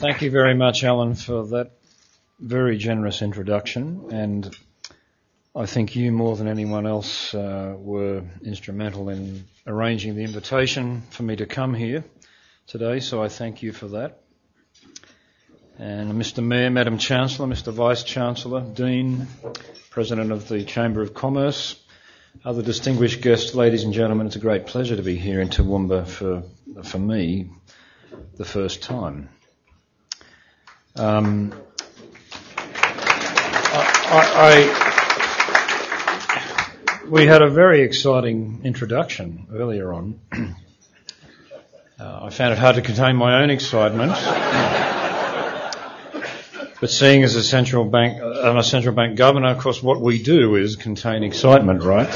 Thank you very much, Alan, for that very generous introduction, and I think you more than anyone else were instrumental in arranging the invitation for me to come here today, so I thank you for that. And Mr. Mayor, Madam Chancellor, Mr. Vice-Chancellor, Dean, President of the Chamber of Commerce, other distinguished guests, ladies and gentlemen, it's a great pleasure to be here in Toowoomba for me the first time. We had a very exciting introduction earlier on. I found it hard to contain my own excitement. But seeing as I'm a central bank governor, of course, what we do is contain excitement, right?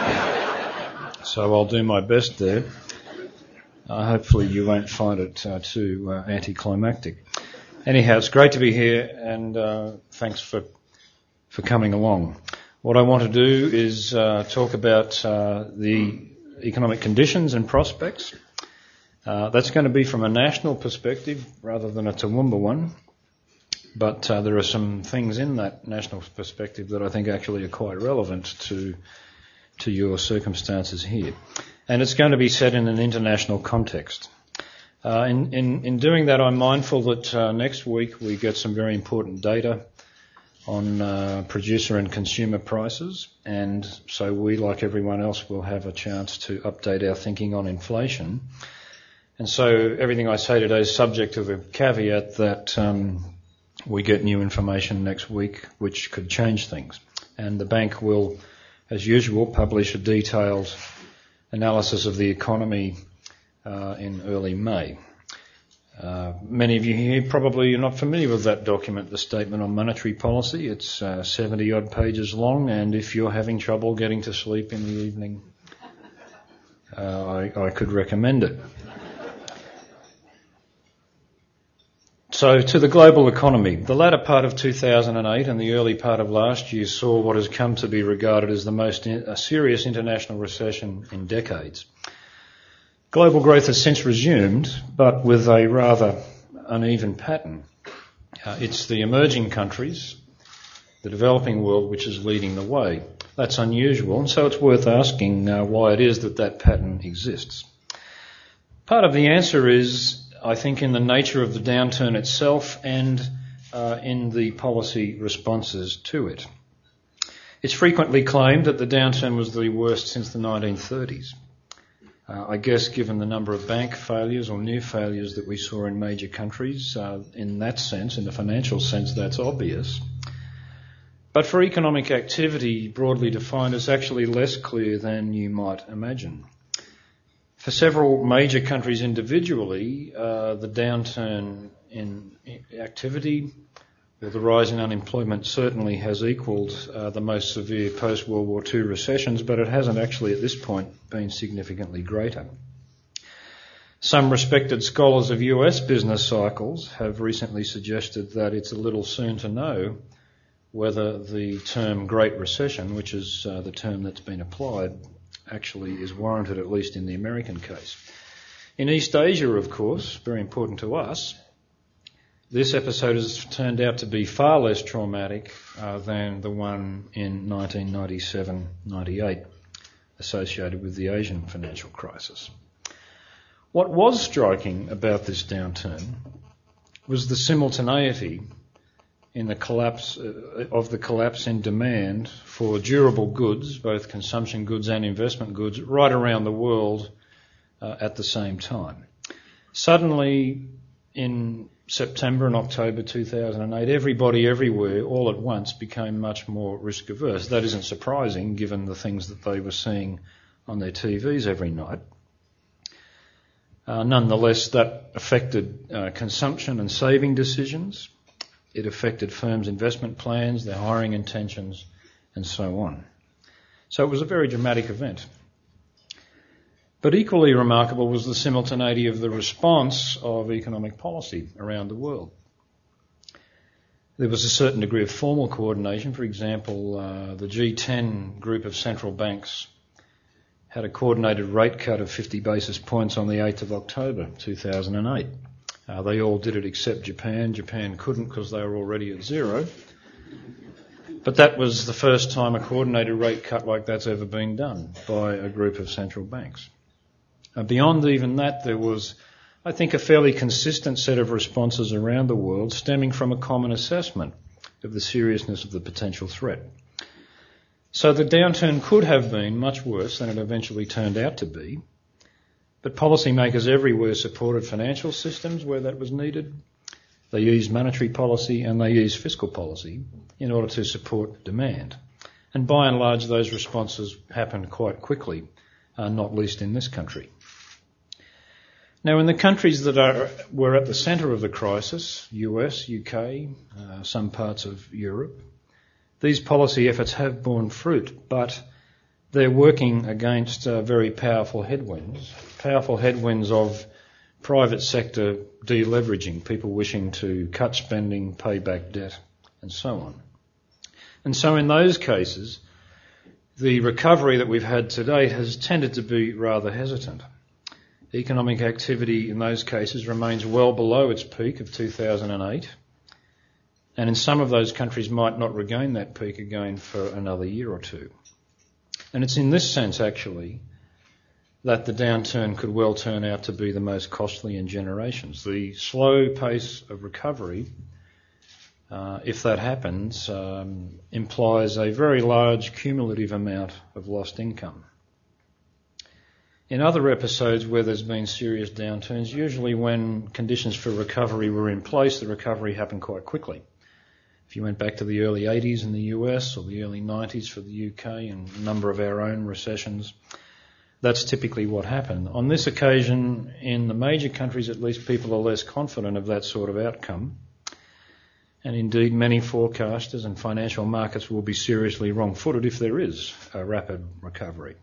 So I'll do my best there. Hopefully you won't find it too anticlimactic. Anyhow, it's great to be here, and thanks for coming along. What I want to do is talk about the economic conditions and prospects. That's going to be from a national perspective rather than a Toowoomba one, but there are some things in that national perspective that I think actually are quite relevant to your circumstances here. And it's going to be set in an international context. In doing that, I'm mindful that next week we get some very important data on producer and consumer prices, and so we, like everyone else, will have a chance to update our thinking on inflation. And so everything I say today is subject to the caveat that we get new information next week which could change things. And the bank will, as usual, publish a detailed analysis of the economy in early May. Many of you here probably are not familiar with that document, the Statement on Monetary Policy. It's 70-odd pages long, and if you're having trouble getting to sleep in the evening, I could recommend it. So to the global economy. The latter part of 2008 and the early part of last year saw what has come to be regarded as the most serious international recession in decades. Global growth has since resumed, but with a rather uneven pattern. It's the emerging countries, the developing world, which is leading the way. That's unusual, and so it's worth asking why it is that pattern exists. Part of the answer is, I think, in the nature of the downturn itself and in the policy responses to it. It's frequently claimed that the downturn was the worst since the 1930s. I guess given the number of bank failures or new failures that we saw in major countries, in that sense, in the financial sense, that's obvious. But for economic activity, broadly defined, it's actually less clear than you might imagine. For several major countries individually, the downturn in activity or the rise in unemployment certainly has equalled the most severe post-World War II recessions, but it hasn't actually at this point been significantly greater. Some respected scholars of US business cycles have recently suggested that it's a little soon to know whether the term Great Recession, which is the term that's been applied, actually is warranted, at least in the American case. In East Asia, of course, very important to us, this episode has turned out to be far less traumatic than the one in 1997-98 associated with the Asian financial crisis. What was striking about this downturn was the simultaneity in the collapse in demand for durable goods, both consumption goods and investment goods, right around the world at the same time. Suddenly, in September and October 2008, everybody everywhere all at once became much more risk averse. That isn't surprising given the things that they were seeing on their TVs every night. Nonetheless, that affected consumption and saving decisions. It affected firms' investment plans, their hiring intentions, and so on. So it was a very dramatic event. But equally remarkable was the simultaneity of the response of economic policy around the world. There was a certain degree of formal coordination. For example, the G10 group of central banks had a coordinated rate cut of 50 basis points on the 8th of October 2008. They all did it except Japan. Japan couldn't because they were already at zero. But that was the first time a coordinated rate cut like that's ever been done by a group of central banks. Beyond even that, there was, I think, a fairly consistent set of responses around the world stemming from a common assessment of the seriousness of the potential threat. So the downturn could have been much worse than it eventually turned out to be, but policymakers everywhere supported financial systems where that was needed. They used monetary policy and they used fiscal policy in order to support demand. And by and large, those responses happened quite quickly, not least in this country. Now, in the countries that were at the centre of the crisis, US, UK, some parts of Europe, these policy efforts have borne fruit, but they're working against very powerful headwinds of private sector deleveraging, people wishing to cut spending, pay back debt, and so on. And so in those cases, the recovery that we've had to date has tended to be rather hesitant. Economic activity in those cases remains well below its peak of 2008, and in some of those countries might not regain that peak again for another year or two. And it's in this sense, actually, that the downturn could well turn out to be the most costly in generations. The slow pace of recovery, if that happens, implies a very large cumulative amount of lost income. In other episodes where there's been serious downturns, usually when conditions for recovery were in place, the recovery happened quite quickly. If you went back to the early 80s in the US or the early 90s for the UK and a number of our own recessions, that's typically what happened. On this occasion, in the major countries at least, people are less confident of that sort of outcome. And indeed, many forecasters and financial markets will be seriously wrong-footed if there is a rapid recovery.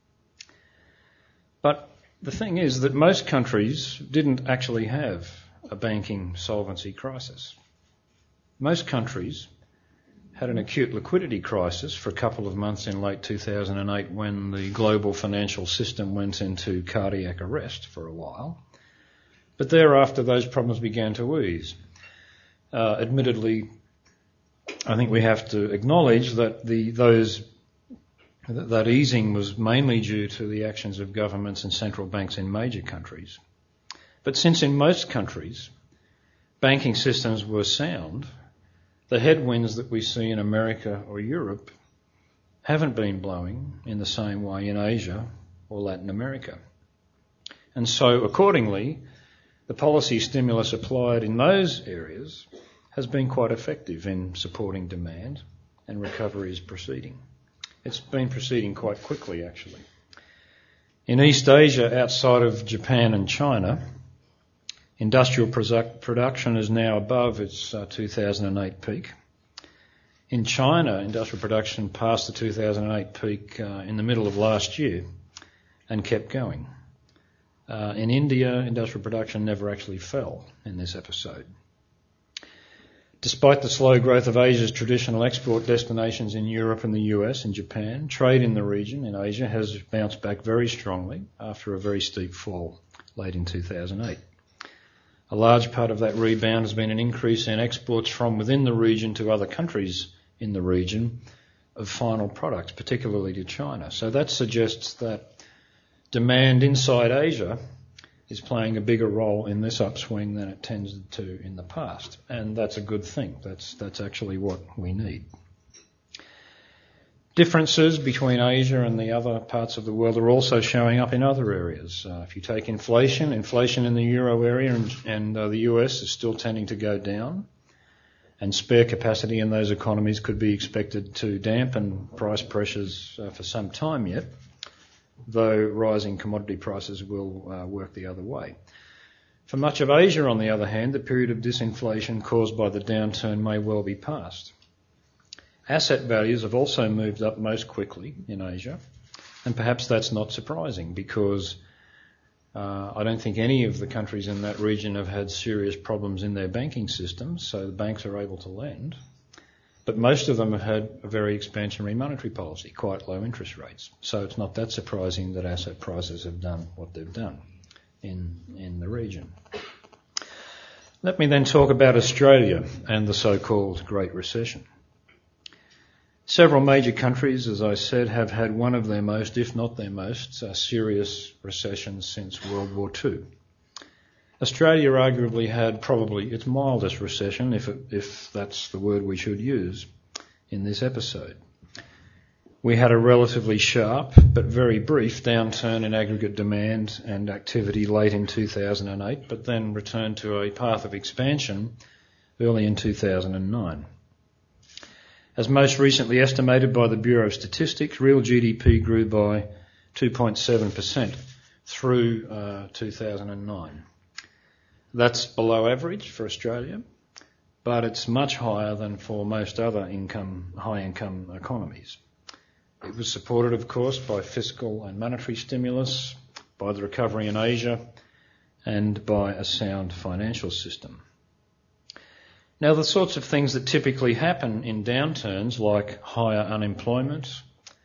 But the thing is that most countries didn't actually have a banking solvency crisis. Most countries had an acute liquidity crisis for a couple of months in late 2008 when the global financial system went into cardiac arrest for a while. But thereafter, those problems began to ease. Admittedly, I think we have to acknowledge that that easing was mainly due to the actions of governments and central banks in major countries. But since in most countries banking systems were sound, the headwinds that we see in America or Europe haven't been blowing in the same way in Asia or Latin America. And so accordingly, the policy stimulus applied in those areas has been quite effective in supporting demand, and recovery is proceeding. It's been proceeding quite quickly, actually. In East Asia, outside of Japan and China, industrial production is now above its 2008 peak. In China, industrial production passed the 2008 peak in the middle of last year and kept going. In India, industrial production never actually fell in this episode. Despite the slow growth of Asia's traditional export destinations in Europe and the US and Japan, trade in the region in Asia has bounced back very strongly after a very steep fall late in 2008. A large part of that rebound has been an increase in exports from within the region to other countries in the region of final products, particularly to China. So that suggests that demand inside Asia is playing a bigger role in this upswing than it tends to in the past. And that's a good thing. That's actually what we need. Differences between Asia and the other parts of the world are also showing up in other areas. If you take inflation in the euro area and the US is still tending to go down, and spare capacity in those economies could be expected to dampen price pressures for some time yet, though rising commodity prices will work the other way. For much of Asia, on the other hand, the period of disinflation caused by the downturn may well be past. Asset values have also moved up most quickly in Asia, and perhaps that's not surprising because I don't think any of the countries in that region have had serious problems in their banking systems, so the banks are able to lend. But most of them have had a very expansionary monetary policy, quite low interest rates. So it's not that surprising that asset prices have done what they've done in the region. Let me then talk about Australia and the so-called Great Recession. Several major countries, as I said, have had one of their most, if not their most, serious recessions since World War II. Australia arguably had probably its mildest recession, if that's the word we should use, in this episode. We had a relatively sharp but very brief downturn in aggregate demand and activity late in 2008, but then returned to a path of expansion early in 2009. As most recently estimated by the Bureau of Statistics, real GDP grew by 2.7% through 2009. That's below average for Australia, but it's much higher than for most other high-income economies. It was supported, of course, by fiscal and monetary stimulus, by the recovery in Asia, and by a sound financial system. Now, the sorts of things that typically happen in downturns, like higher unemployment,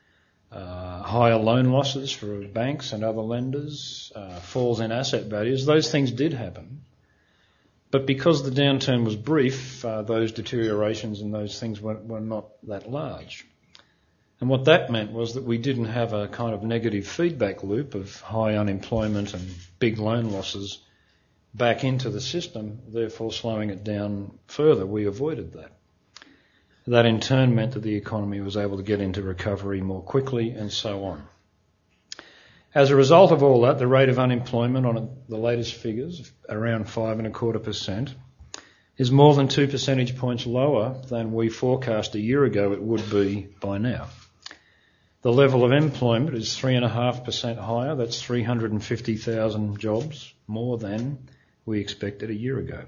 higher loan losses for banks and other lenders, falls in asset values, those things did happen. But because the downturn was brief, those deteriorations and those things were not that large. And what that meant was that we didn't have a kind of negative feedback loop of high unemployment and big loan losses back into the system, therefore slowing it down further. We avoided that. That in turn meant that the economy was able to get into recovery more quickly and so on. As a result of all that, the rate of unemployment on the latest figures, around 5.25%, is more than 2 percentage points lower than we forecast a year ago it would be by now. The level of employment is 3.5% higher. That's 350,000 jobs more than we expected a year ago.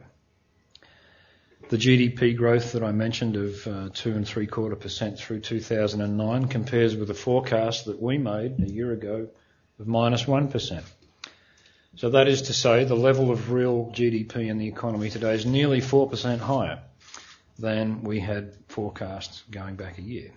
The GDP growth that I mentioned of 2.75% through 2009 compares with the forecast that we made a year ago of -1%. So that is to say, the level of real GDP in the economy today is nearly 4% higher than we had forecast going back a year.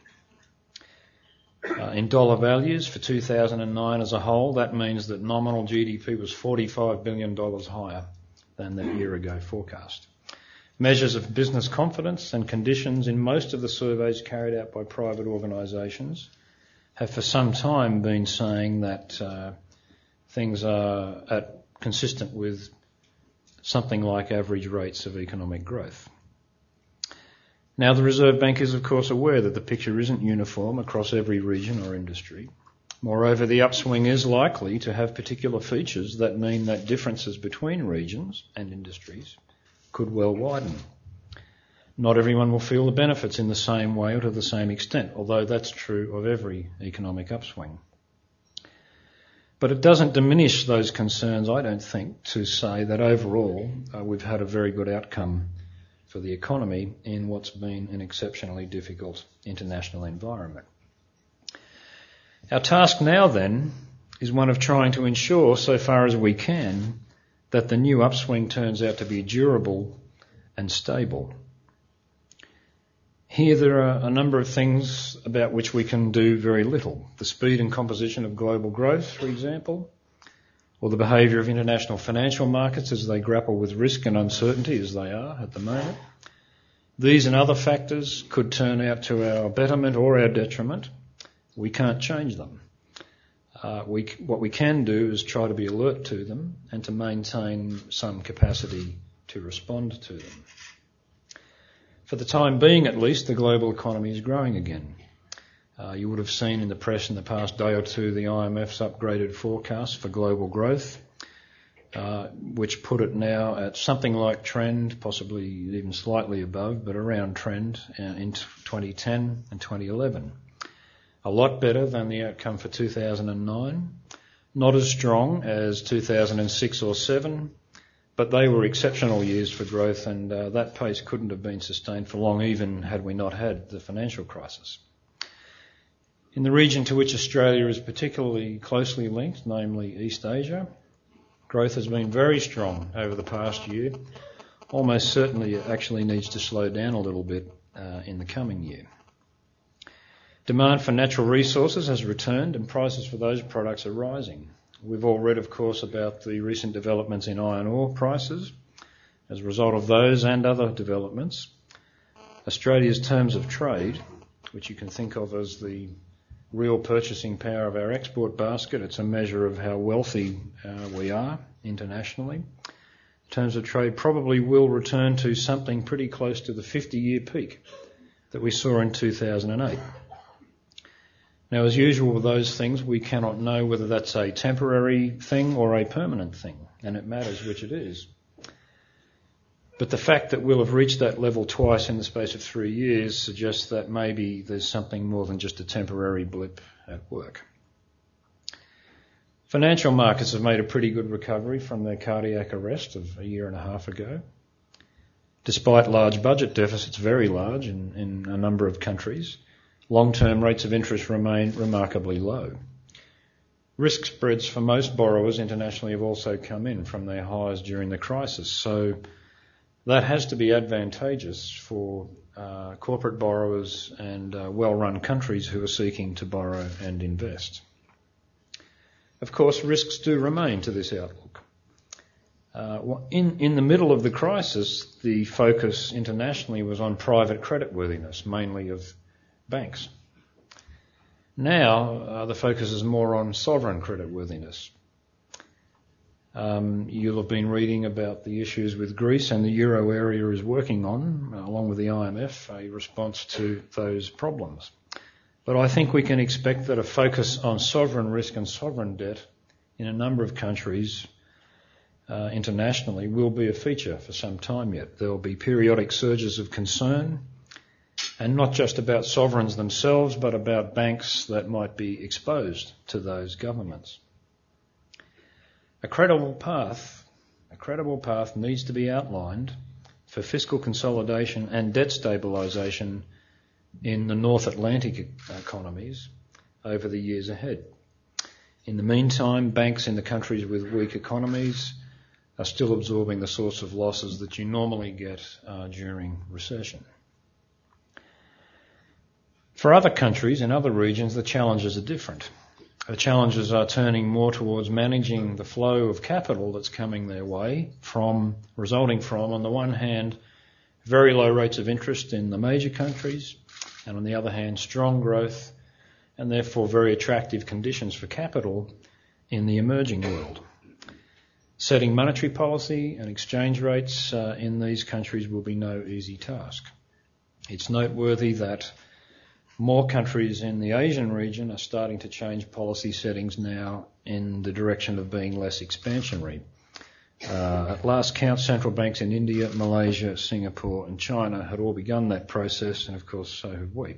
In dollar values for 2009 as a whole, that means that nominal GDP was $45 billion higher than that year ago forecast. Measures of business confidence and conditions in most of the surveys carried out by private organisations have for some time been saying that things are consistent with something like average rates of economic growth. Now, the Reserve Bank is, of course, aware that the picture isn't uniform across every region or industry. Moreover, the upswing is likely to have particular features that mean that differences between regions and industries could well widen. Not everyone will feel the benefits in the same way or to the same extent, although that's true of every economic upswing. But it doesn't diminish those concerns, I don't think, to say that overall we've had a very good outcome for the economy in what's been an exceptionally difficult international environment. Our task now, then, is one of trying to ensure, so far as we can, that the new upswing turns out to be durable and stable. Here there are a number of things about which we can do very little. The speed and composition of global growth, for example, or the behaviour of international financial markets as they grapple with risk and uncertainty as they are at the moment. These and other factors could turn out to our betterment or our detriment. We can't change them. What we can do is try to be alert to them and to maintain some capacity to respond to them. For the time being, at least, the global economy is growing again. You would have seen in the press in the past day or two the IMF's upgraded forecast for global growth, which put it now at something like trend, possibly even slightly above, but around trend in 2010 and 2011. A lot better than the outcome for 2009. Not as strong as 2006 or 7, but they were exceptional years for growth, and that pace couldn't have been sustained for long, even had we not had the financial crisis. In the region to which Australia is particularly closely linked, namely East Asia, growth has been very strong over the past year. Almost certainly it actually needs to slow down a little bit in the coming year. Demand for natural resources has returned and prices for those products are rising. We've all read, of course, about the recent developments in iron ore prices, As a result of those and other developments, Australia's terms of trade, which you can think of as the real purchasing power of our export basket, it's a measure of how wealthy we are internationally. Terms of trade probably will return to something pretty close to the 50-year peak that we saw in 2008. Now, as usual with those things, we cannot know whether that's a temporary thing or a permanent thing, and it matters which it is. But the fact that we'll have reached that level twice in the space of 3 years suggests that maybe there's something more than just a temporary blip at work. Financial markets have made a pretty good recovery from their cardiac arrest of a year and a half ago. Despite large budget deficits, very large in a number of countries, long-term rates of interest remain remarkably low. Risk spreads for most borrowers internationally have also come in from their highs during the crisis, so that has to be advantageous for corporate borrowers and well-run countries who are seeking to borrow and invest. Of course, risks do remain to this outlook. In the middle of the crisis, the focus internationally was on private creditworthiness, mainly of banks. Now, the focus is more on sovereign creditworthiness. You'll have been reading about the issues with Greece, and the euro area is working on, along with the IMF, a response to those problems. But I think we can expect that a focus on sovereign risk and sovereign debt in a number of countries internationally will be a feature for some time yet. There will be periodic surges of concern, and not just about sovereigns themselves, but about banks that might be exposed to those governments. A credible path needs to be outlined for fiscal consolidation and debt stabilisation in the North Atlantic economies over the years ahead. In the meantime, banks in the countries with weak economies are still absorbing the sorts of losses that you normally get during recession. For other countries in other regions, the challenges are different. The challenges are turning more towards managing the flow of capital that's coming their way resulting from, on the one hand, very low rates of interest in the major countries, and on the other hand, strong growth and therefore very attractive conditions for capital in the emerging world. Setting monetary policy and exchange rates in these countries will be no easy task. It's noteworthy that more countries in the Asian region are starting to change policy settings now in the direction of being less expansionary. At last count, central banks in India, Malaysia, Singapore and China had all begun that process, and of course so have we.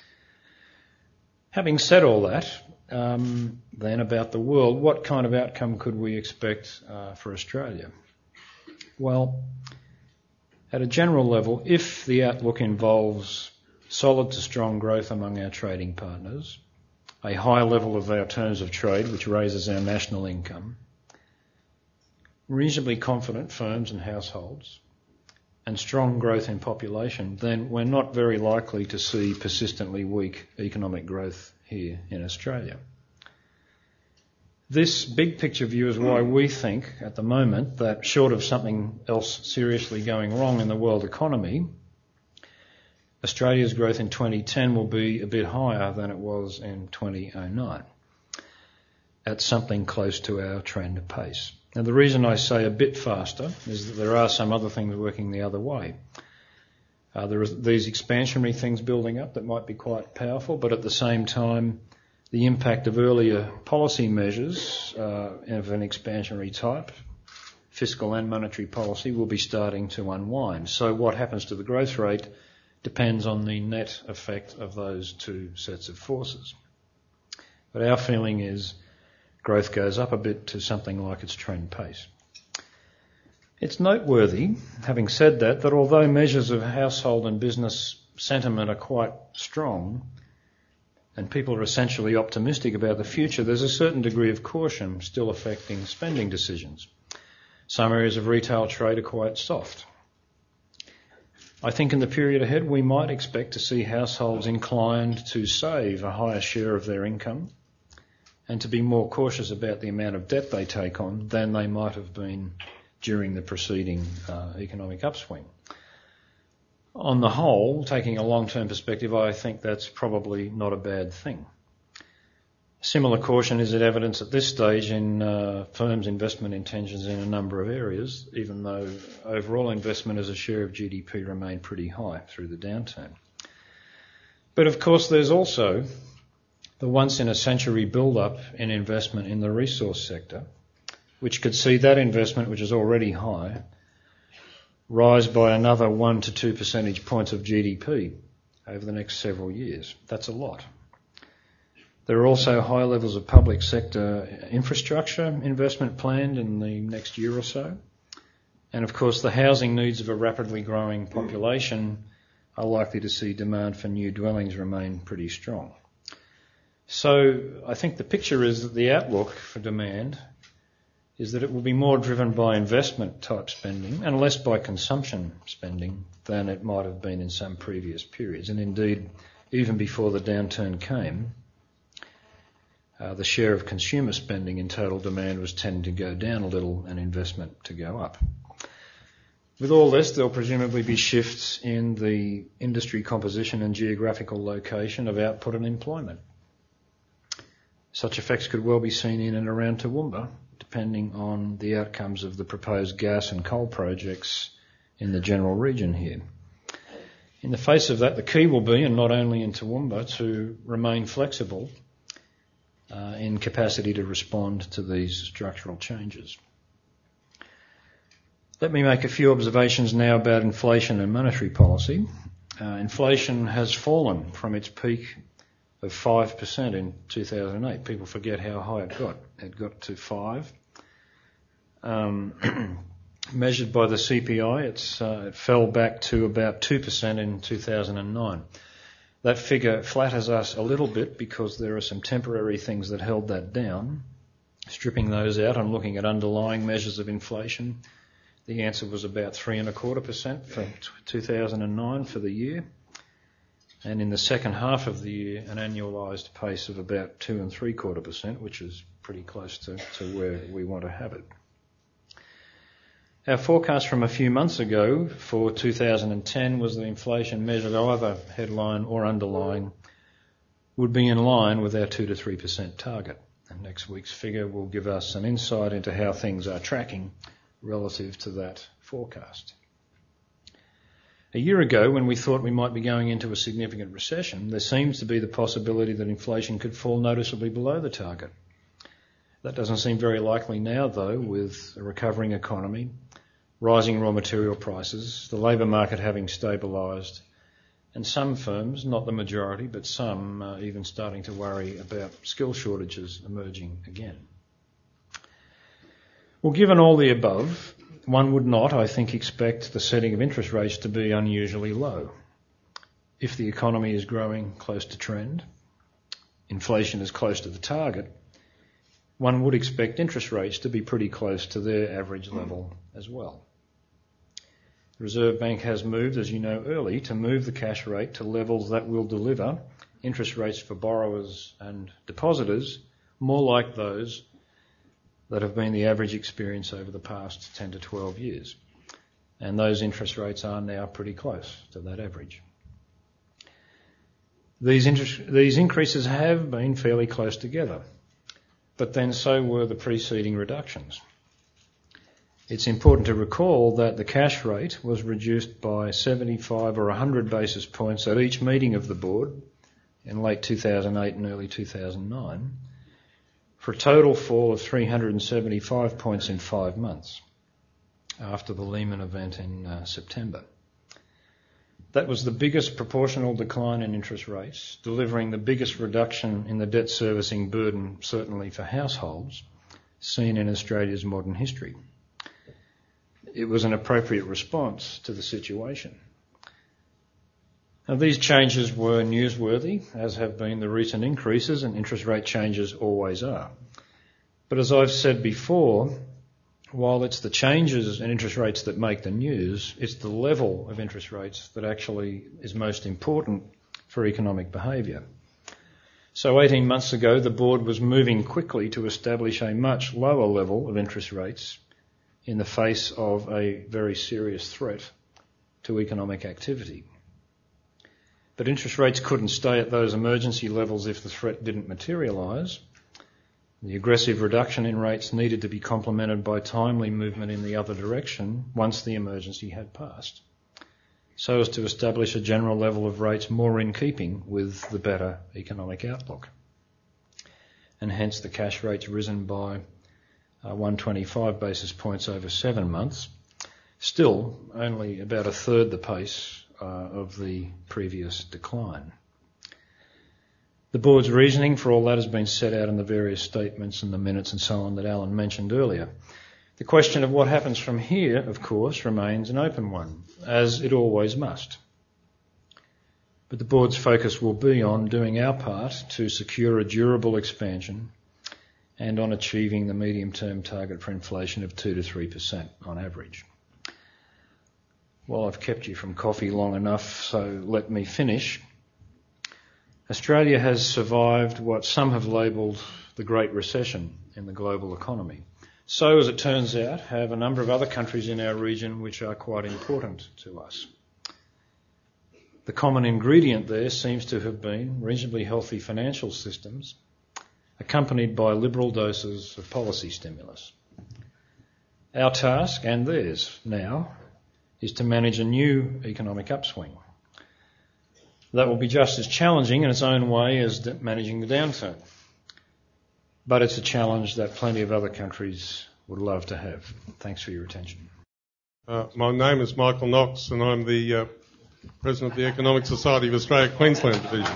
Having said all that, then about the world, what kind of outcome could we expect for Australia? Well, at a general level, if the outlook involves solid to strong growth among our trading partners, a high level of our terms of trade, which raises our national income, reasonably confident firms and households, and strong growth in population, then we're not very likely to see persistently weak economic growth here in Australia. This big picture view is why we think at the moment that short of something else seriously going wrong in the world economy, Australia's growth in 2010 will be a bit higher than it was in 2009, at something close to our trend pace. Now, the reason I say a bit faster is that there are some other things working the other way. There are these expansionary things building up that might be quite powerful, but at the same time, the impact of earlier policy measures of an expansionary type, fiscal and monetary policy, will be starting to unwind. So what happens to the growth rate depends on the net effect of those two sets of forces. But our feeling is growth goes up a bit to something like its trend pace. It's noteworthy, having said that although measures of household and business sentiment are quite strong and people are essentially optimistic about the future, there's a certain degree of caution still affecting spending decisions. Some areas of retail trade are quite soft. I think in the period ahead we might expect to see households inclined to save a higher share of their income and to be more cautious about the amount of debt they take on than they might have been during the preceding economic upswing. On the whole, taking a long-term perspective, I think that's probably not a bad thing. Similar caution is evidence at this stage in firms' investment intentions in a number of areas, even though overall investment as a share of GDP remained pretty high through the downturn. But of course there's also the once-in-a-century build-up in investment in the resource sector, which could see that investment, which is already high, rise by another 1 to 2 percentage points of GDP over the next several years. That's a lot. There are also high levels of public sector infrastructure investment planned in the next year or so. And of course the housing needs of a rapidly growing population are likely to see demand for new dwellings remain pretty strong. So I think the picture is that the outlook for demand is that it will be more driven by investment type spending and less by consumption spending than it might have been in some previous periods. And indeed, even before the downturn came, the share of consumer spending in total demand was tending to go down a little and investment to go up. With all this, there'll presumably be shifts in the industry composition and geographical location of output and employment. Such effects could well be seen in and around Toowoomba, depending on the outcomes of the proposed gas and coal projects in the general region here. In the face of that, the key will be, and not only in Toowoomba, to remain flexible in capacity to respond to these structural changes. Let me make a few observations now about inflation and monetary policy. Inflation has fallen from its peak of 5% in 2008. People forget how high it got. It got to 5. Measured by the CPI, it fell back to about 2% in 2009. That figure flatters us a little bit because there are some temporary things that held that down. Stripping those out and looking at underlying measures of inflation, the answer was about 3.25% for 2009 for the year. And in the second half of the year, an annualised pace of about 2.75%, which is pretty close to where we want to have it. Our forecast from a few months ago for 2010 was that inflation measured either headline or underlying would be in line with our 2 to 3% target. And next week's figure will give us some insight into how things are tracking relative to that forecast. A year ago, when we thought we might be going into a significant recession, there seems to be the possibility that inflation could fall noticeably below the target. That doesn't seem very likely now, though, with a recovering economy, rising raw material prices, the labour market having stabilised, and some firms, not the majority, but some, even starting to worry about skill shortages emerging again. Well, given all the above, one would not, I think, expect the setting of interest rates to be unusually low. If the economy is growing close to trend, inflation is close to the target, one would expect interest rates to be pretty close to their average level as well. The Reserve Bank has moved, as you know, early to move the cash rate to levels that will deliver interest rates for borrowers and depositors more like those that have been the average experience over the past 10 to 12 years. And those interest rates are now pretty close to that average. These increases have been fairly close together, but then so were the preceding reductions. It's important to recall that the cash rate was reduced by 75 or 100 basis points at each meeting of the board in late 2008 and early 2009, for a total fall of 375 points in 5 months after the Lehman event in September. That was the biggest proportional decline in interest rates, delivering the biggest reduction in the debt servicing burden, certainly for households, seen in Australia's modern history. It was an appropriate response to the situation. Now, these changes were newsworthy, as have been the recent increases, and interest rate changes always are. But as I've said before, while it's the changes in interest rates that make the news, it's the level of interest rates that actually is most important for economic behaviour. So 18 months ago, the board was moving quickly to establish a much lower level of interest rates in the face of a very serious threat to economic activity. But interest rates couldn't stay at those emergency levels if the threat didn't materialise. The aggressive reduction in rates needed to be complemented by timely movement in the other direction once the emergency had passed, so as to establish a general level of rates more in keeping with the better economic outlook. And hence the cash rate's risen by 125 basis points over 7 months, still only about a third the pace of the previous decline. The board's reasoning for all that has been set out in the various statements and the minutes and so on that Alan mentioned earlier. The question of what happens from here, of course, remains an open one, as it always must. But the board's focus will be on doing our part to secure a durable expansion and on achieving the medium-term target for inflation of 2 to 3% on average. Well, I've kept you from coffee long enough, so let me finish. Australia has survived what some have labelled the Great Recession in the global economy. So, as it turns out, have a number of other countries in our region which are quite important to us. The common ingredient there seems to have been reasonably healthy financial systems, accompanied by liberal doses of policy stimulus. Our task, and theirs now, is to manage a new economic upswing. That will be just as challenging in its own way as managing the downturn. But it's a challenge that plenty of other countries would love to have. Thanks for your attention. My name is Michael Knox and I'm the President of the Economic Society of Australia, Queensland Division.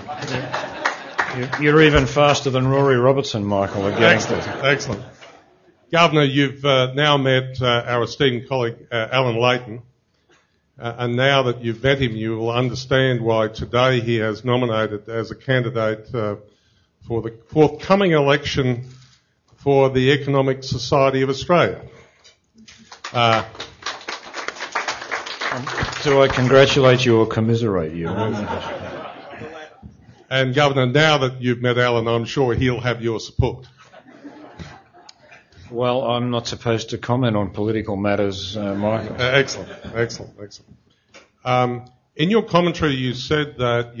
You're even faster than Rory Robertson, Michael. Excellent. Governor, you've now met our esteemed colleague Alan Layton. And now that you've met him, you will understand why today he has nominated as a candidate for the forthcoming election for the Economic Society of Australia. Do I congratulate you or commiserate you? And Governor, now that you've met Alan, I'm sure he'll have your support. Well, I'm not supposed to comment on political matters, Michael. Excellent. In your commentary, you said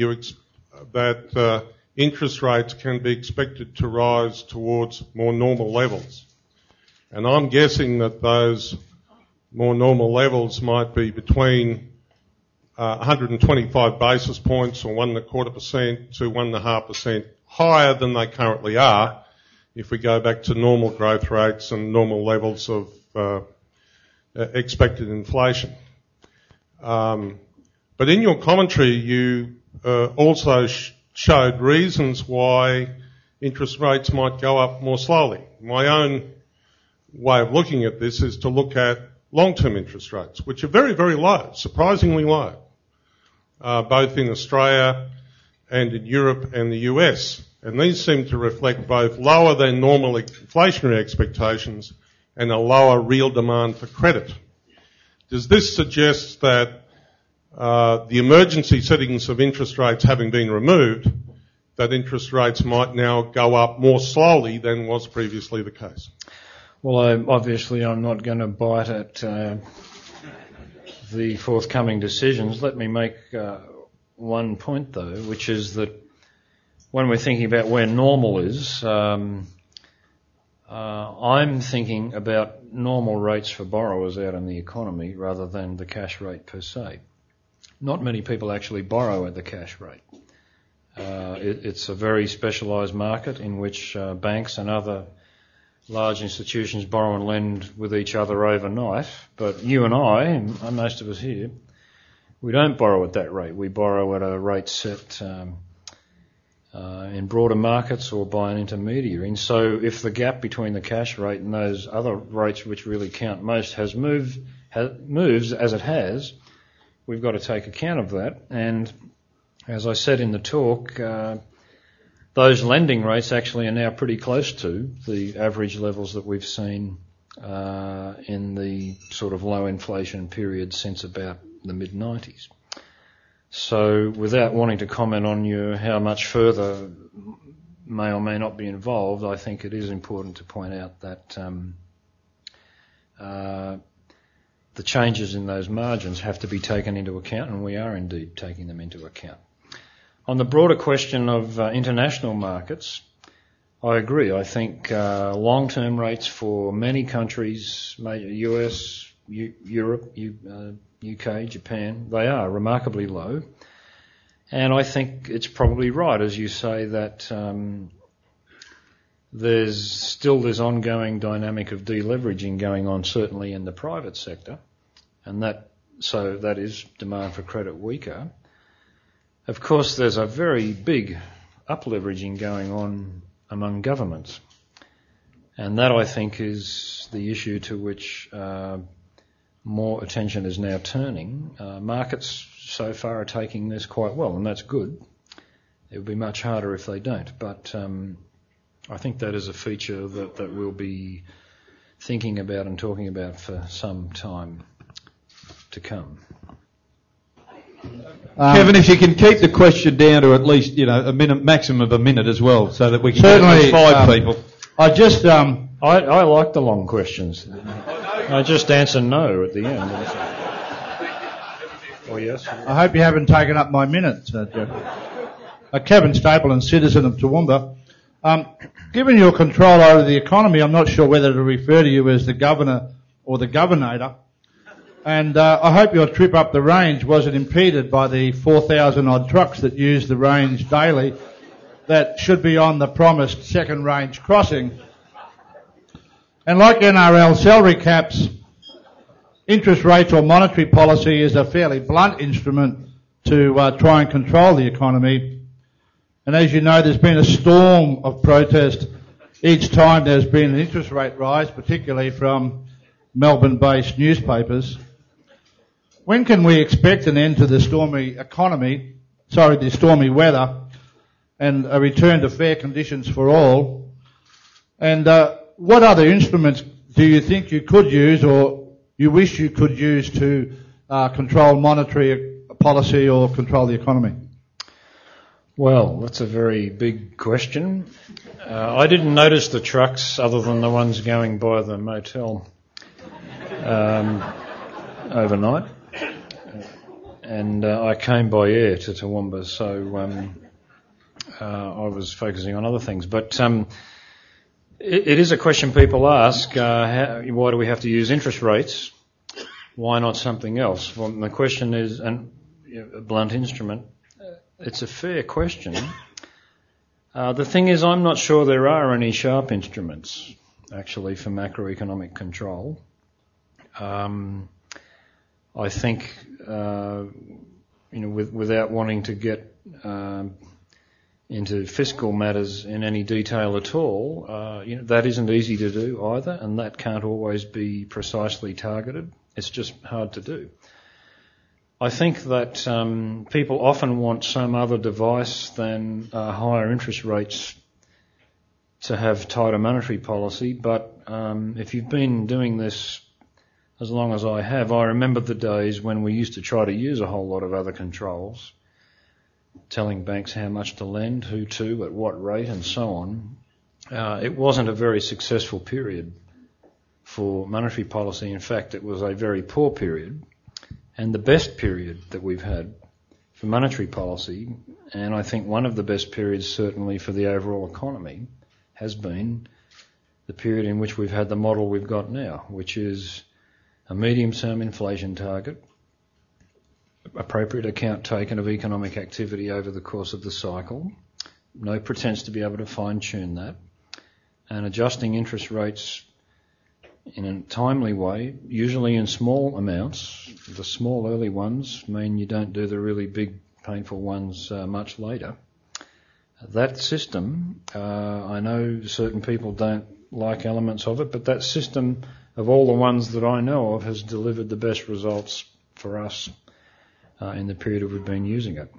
that interest rates can be expected to rise towards more normal levels. And I'm guessing that those more normal levels might be between 125 basis points or 1.25% to 1.5% higher than they currently are, if we go back to normal growth rates and normal levels of expected inflation. But in your commentary, you also showed reasons why interest rates might go up more slowly. My own way of looking at this is to look at long-term interest rates, which are very, very low, surprisingly low, both in Australia and in Europe and the US. And these seem to reflect both lower than normal inflationary expectations and a lower real demand for credit. Does this suggest that the emergency settings of interest rates having been removed, that interest rates might now go up more slowly than was previously the case? Well, I'm not going to bite at the forthcoming decisions. Let me make one point, though, which is that when we're thinking about where normal is, I'm thinking about normal rates for borrowers out in the economy rather than the cash rate per se. Not many people actually borrow at the cash rate. It's a very specialised market in which banks and other large institutions borrow and lend with each other overnight. But you and I, and most of us here, we don't borrow at that rate. We borrow at a rate set in broader markets or by an intermediary. And so if the gap between the cash rate and those other rates which really count most moves as it has, we've got to take account of that. And as I said in the talk, those lending rates actually are now pretty close to the average levels that we've seen in the sort of low inflation period since about the mid-90s. So without wanting to comment on how much further may or may not be involved, I think it is important to point out that the changes in those margins have to be taken into account, and we are indeed taking them into account. On the broader question of international markets, I agree. I think long-term rates for many countries, US, Europe, UK, Japan, they are remarkably low. And I think it's probably right, as you say, that there's still this ongoing dynamic of deleveraging going on, certainly in the private sector, and that is demand for credit weaker. Of course, there's a very big up-leveraging going on among governments, and that, I think, is the issue to which more attention is now turning. Markets so far are taking this quite well, and that's good. It would be much harder if they don't, but I think that is a feature that we'll be thinking about and talking about for some time to come. Kevin, if you can keep the question down to at least, a minute, maximum of a minute as well, so that we can certainly, get at least 5 people. I just, I like the long questions. I just answer no at the end. Or yes. I hope you haven't taken up my minute, Jeff. Kevin Stapleton, citizen of Toowoomba. Given your control over the economy, I'm not sure whether to refer to you as the governor or the governator. And I hope your trip up the range wasn't impeded by the 4,000 odd trucks that use the range daily that should be on the promised second range crossing. And like NRL salary caps, interest rates or monetary policy is a fairly blunt instrument to try and control the economy. And as you know, there's been a storm of protest each time there's been an interest rate rise, particularly from Melbourne-based newspapers. When can we expect an end to the stormy weather, and a return to fair conditions for all? And what other instruments do you think you could use, or you wish you could use, to control monetary policy or control the economy? Well, that's a very big question. I didn't notice the trucks other than the ones going by the motel overnight. And I came by air to Toowoomba, so I was focusing on other things. But it is a question people ask, why do we have to use interest rates? Why not something else? Well, the question is, and a blunt instrument, it's a fair question. The thing is, I'm not sure there are any sharp instruments, actually, for macroeconomic control. I think, without wanting to get into fiscal matters in any detail at all, that isn't easy to do either, and that can't always be precisely targeted. It's just hard to do. I think that people often want some other device than higher interest rates to have tighter monetary policy, but if you've been doing this as long as I have, I remember the days when we used to try to use a whole lot of other controls, telling banks how much to lend, who to, at what rate, and so on. It wasn't a very successful period for monetary policy. In fact, it was a very poor period, and the best period that we've had for monetary policy, and I think one of the best periods certainly for the overall economy, has been the period in which we've had the model we've got now, which is a medium-term inflation target, appropriate account taken of economic activity over the course of the cycle, no pretense to be able to fine-tune that, and adjusting interest rates in a timely way, usually in small amounts. The small early ones mean you don't do the really big, painful ones much later. That system, I know certain people don't like elements of it, but that system, of all the ones that I know of, has delivered the best results for us in the period we've been using it.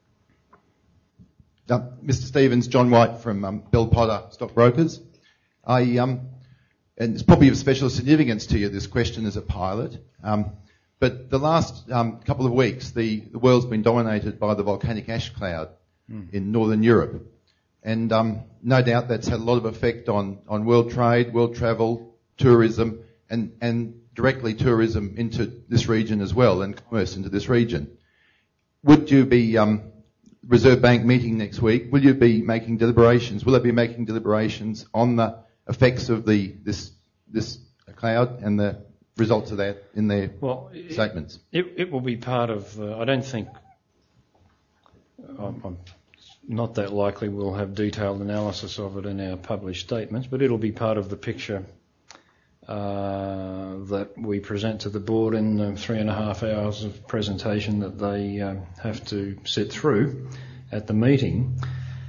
Mr. Stevens, John White from Bell Potter Stockbrokers. And it's probably of special significance to you, this question, as a pilot. But the last couple of weeks, the world's been dominated by the volcanic ash cloud in northern Europe. And no doubt that's had a lot of effect on world trade, world travel, tourism, and directly tourism into this region as well, and commerce into this region. Would you be Reserve Bank meeting next week? Will you be making deliberations? Will they be making deliberations on the effects of this cloud and the results of that in their statements? It will be part of. I don't think. I'm not that likely we'll have detailed analysis of it in our published statements, but it'll be part of the picture that we present to the board in the 3.5 hours of presentation that they have to sit through at the meeting.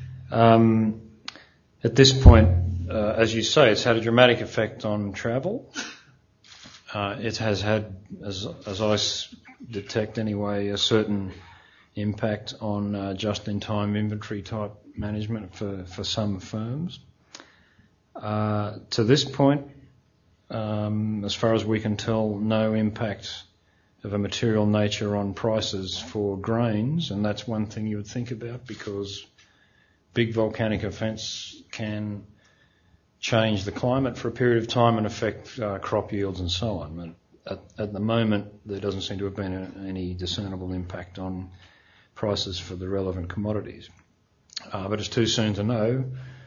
At this point, as you say, it's had a dramatic effect on travel. It has had, as I detect anyway, a certain impact on just-in-time inventory type management for some firms. To this point, as far as we can tell, no impact of a material nature on prices for grains, and that's one thing you would think about, because big volcanic events can change the climate for a period of time and affect crop yields and so on. But at the moment, there doesn't seem to have been any discernible impact on prices for the relevant commodities. But it's too soon to know.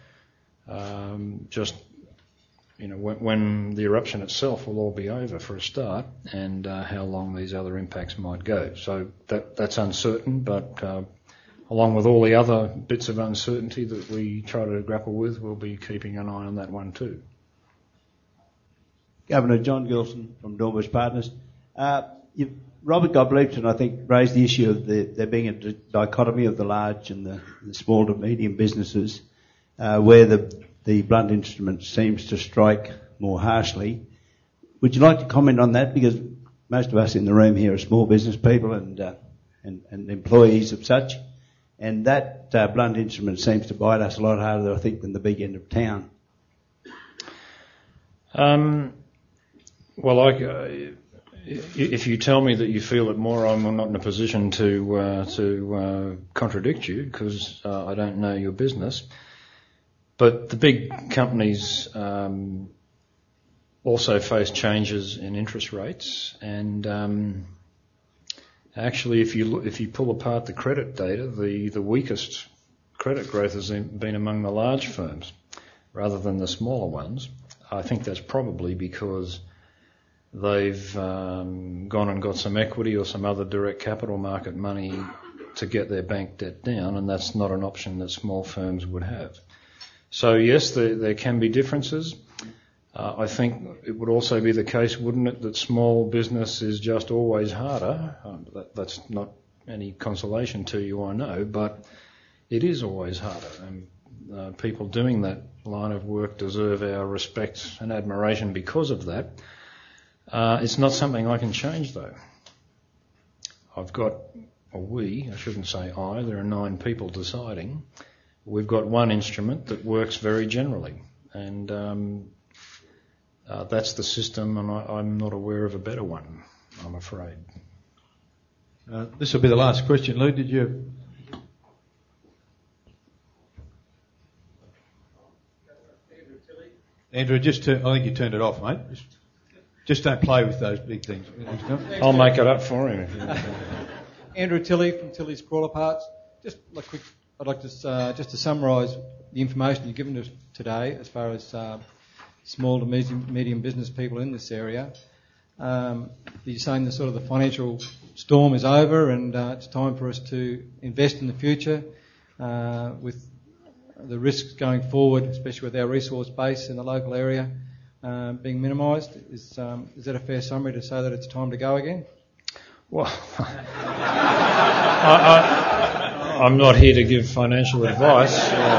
When the eruption itself will all be over for a start, and how long these other impacts might go. So that's uncertain, but along with all the other bits of uncertainty that we try to grapple with, we'll be keeping an eye on that one too. Governor John Gilson from Dornbush Partners. Robert Godlewson, I think, raised the issue of there being a dichotomy of the large and the small to medium businesses, where the blunt instrument seems to strike more harshly. Would you like to comment on that? Because most of us in the room here are small business people and employees of such, and that blunt instrument seems to bite us a lot harder, I think, than the big end of town. If you tell me that you feel it more, I'm not in a position to contradict you, because I don't know your business. But the big companies also face changes in interest rates, and actually, if you pull apart the credit data, the weakest credit growth has been among the large firms rather than the smaller ones. I think that's probably because they've gone and got some equity or some other direct capital market money to get their bank debt down, and that's not an option that small firms would have. So yes, there can be differences. I think it would also be the case, wouldn't it, that small business is just always harder. That's not any consolation to you, I know, but it is always harder. And people doing that line of work deserve our respect and admiration because of that. It's not something I can change, though. I shouldn't say I, there are 9 people deciding. We've got one instrument that works very generally, and that's the system, and I'm not aware of a better one, I'm afraid. This will be the last question. Lou, did you... Andrew, I think you turned it off, mate. Just don't play with those big things. I'll make it up for him. Andrew Tilley from Tilley's Crawler Parts. I'd like to just to summarise the information you've given us today as far as small to medium business people in this area. You're saying the financial storm is over, and it's time for us to invest in the future with the risks going forward, especially with our resource base in the local area being minimised. Is that a fair summary to say that it's time to go again? Well, I'm not here to give financial advice.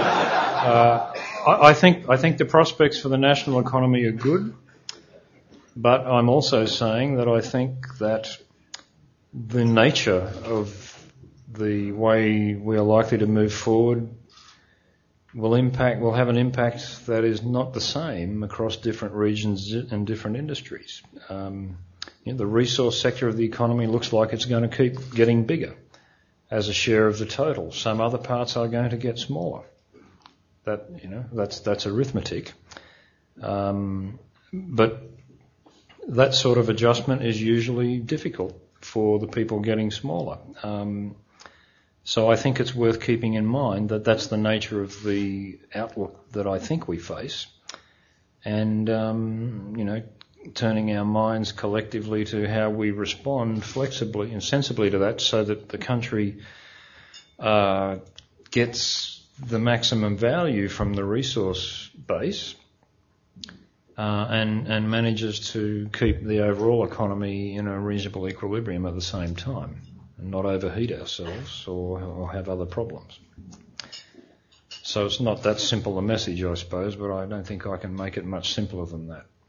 I think the prospects for the national economy are good, but I'm also saying that I think that the nature of the way we are likely to move forward will have an impact that is not the same across different regions and different industries. The resource sector of the economy looks like it's going to keep getting bigger as a share of the total. Some other parts are going to get smaller. That's arithmetic. But that sort of adjustment is usually difficult for the people getting smaller. So I think it's worth keeping in mind that that's the nature of the outlook that I think we face. And, turning our minds collectively to how we respond flexibly and sensibly to that so that the country gets the maximum value from the resource base and manages to keep the overall economy in a reasonable equilibrium at the same time and not overheat ourselves or have other problems. So it's not that simple a message, I suppose, but I don't think I can make it much simpler than that.